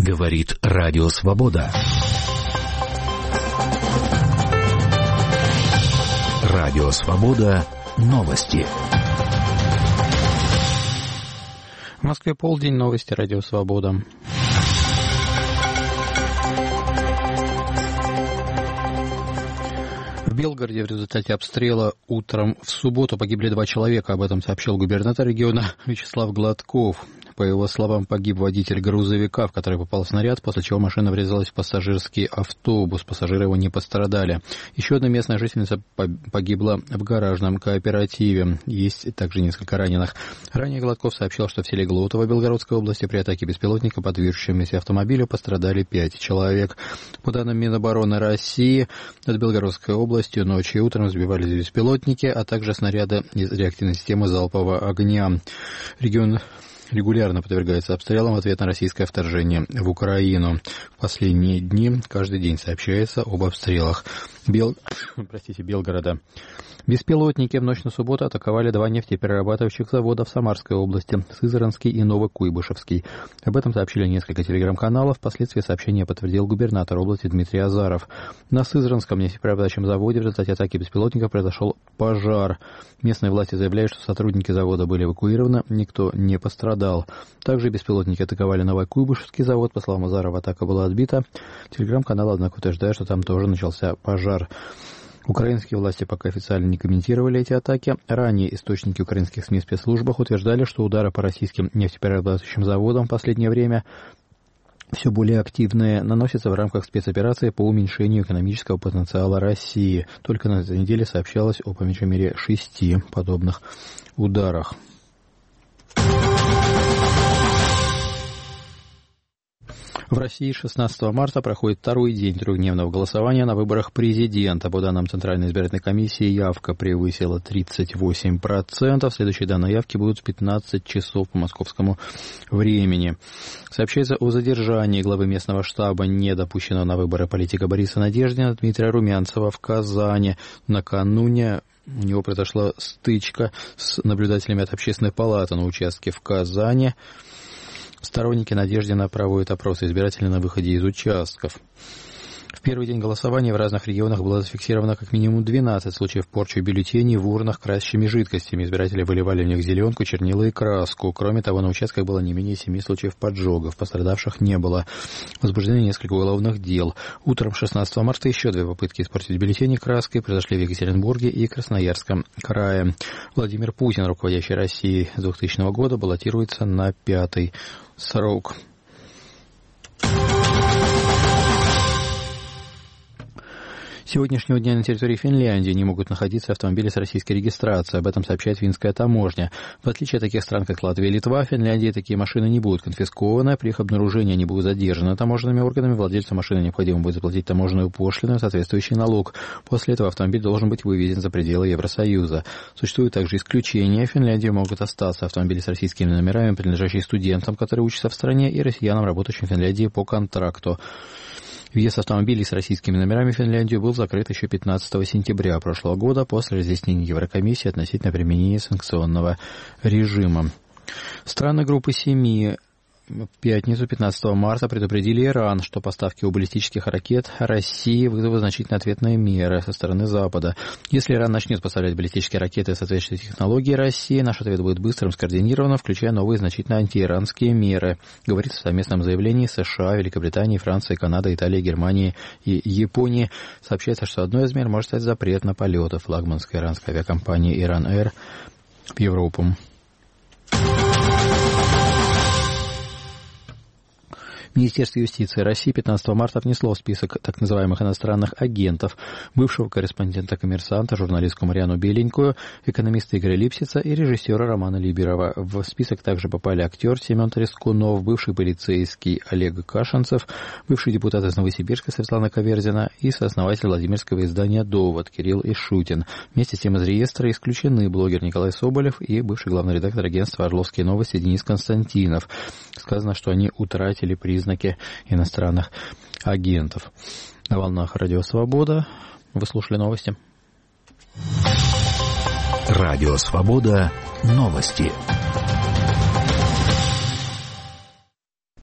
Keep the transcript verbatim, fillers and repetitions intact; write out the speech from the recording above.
Говорит Радио Свобода. Радио Свобода. Новости. В Москве полдень. Новости. Радио Свобода. В Белгороде в результате обстрела утром в субботу погибли два человека. Об этом сообщил губернатор региона Вячеслав Гладков. По его словам, погиб водитель грузовика, в который попал снаряд, после чего машина врезалась в пассажирский автобус. Пассажиры его не пострадали. Еще одна местная жительница погибла в гаражном кооперативе. Есть также несколько раненых. Ранее Гладков сообщил, что в селе Глотово Белгородской области при атаке беспилотника по движущемуся автомобилю пострадали пять человек. По данным Минобороны России, над Белгородской областью ночью и утром сбивались беспилотники, а также снаряды из реактивной системы залпового огня. Регион регулярно подвергается обстрелам в ответ на российское вторжение в Украину. В последние дни каждый день сообщается об обстрелах Бел... Простите, Белгорода. Беспилотники в ночь на субботу атаковали два нефтеперерабатывающих завода в Самарской области, Сызранский и Новокуйбышевский. Об этом сообщили несколько телеграм-каналов. Впоследствии сообщение подтвердил губернатор области Дмитрий Азаров. На Сызранском нефтеперерабатывающем заводе в результате атаки беспилотников произошел пожар. Местные власти заявляют, что сотрудники завода были эвакуированы, никто не пострадал. Также беспилотники атаковали Новокуйбышевский завод. По словам Азарова, атака была отбита. Телеграм-канал, однако, утверждает, что там тоже начался пожар. Украинские власти пока официально не комментировали эти атаки. Ранее источники украинских СМИ в спецслужбах утверждали, что удары по российским нефтеперерабатывающим заводам в последнее время все более активные, наносятся в рамках спецоперации по уменьшению экономического потенциала России. Только на этой неделе сообщалось о по меньшей мере шести подобных ударах. В России шестнадцатого марта проходит второй день трехдневного голосования на выборах президента. По данным Центральной избирательной комиссии, явка превысила тридцать восемь процентов. Следующие данные явки будут в пятнадцать часов по московскому времени. Сообщается о задержании главы местного штаба, недопущенного на выборы политика Бориса Надеждина Дмитрия Румянцева в Казани. Накануне у него произошла стычка с наблюдателями от общественной палаты на участке в Казани. Сторонники Надеждина проводят опросы избирателей на выходе из участков. В первый день голосования в разных регионах было зафиксировано как минимум двенадцать случаев порчи бюллетеней в урнах красящими жидкостями. Избиратели выливали в них зеленку, чернила и краску. Кроме того, на участках было не менее семи случаев поджогов. Пострадавших не было. Возбуждены несколько уголовных дел. Утром шестнадцатого марта еще две попытки испортить бюллетени краской произошли в Екатеринбурге и Красноярском крае. Владимир Путин, руководящий Россией с двухтысячного года, баллотируется на пятый срок. С сегодняшнего дня на территории Финляндии не могут находиться автомобили с российской регистрацией. Об этом сообщает финская таможня. В отличие от таких стран, как Латвия и Литва, в Финляндии такие машины не будут конфискованы. При их обнаружении они будут задержаны таможенными органами. Владельцу машины необходимо будет заплатить таможенную пошлину и соответствующий налог. После этого автомобиль должен быть вывезен за пределы Евросоюза. Существуют также исключения. В Финляндии могут остаться автомобили с российскими номерами, принадлежащие студентам, которые учатся в стране, и россиянам, работающим в Финляндии по контракту. Въезд автомобилей с российскими номерами в Финляндию был закрыт еще пятнадцатого сентября прошлого года после разъяснений Еврокомиссии относительно применения санкционного режима. Страны группы семи в пятницу, пятнадцатого марта, предупредили Иран, что поставки баллистических ракет России вызовут значительные ответные меры со стороны Запада. Если Иран начнет поставлять баллистические ракеты соответствующей технологии России, наш ответ будет быстрым, скоординированным, включая новые значительные антииранские меры, говорится в совместном заявлении США, Великобритании, Франции, Канады, Италии, Германии и Японии. Сообщается, что одной из мер может стать запрет на полеты флагманской иранской авиакомпании «Иран Эйр» в Европу. Министерство юстиции России пятнадцатого марта внесло в список так называемых иностранных агентов бывшего корреспондента «Коммерсанта», журналистку Марьяну Беленькую, экономиста Игоря Липсица и режиссера Романа Либерова. В список также попали актер Семен Трескунов, бывший полицейский Олег Кашинцев, бывший депутат из Новосибирска Светлана Каверзина и сооснователь владимирского издания «Довод» Кирилл Ишутин. Вместе с тем из реестра исключены блогер Николай Соболев и бывший главный редактор агентства «Орловские новости» Денис Константинов. Сказано, что они утратили признаки иностранных агентов. На волнах Радио Свобода вы слушали новости. Радио Свобода. Новости.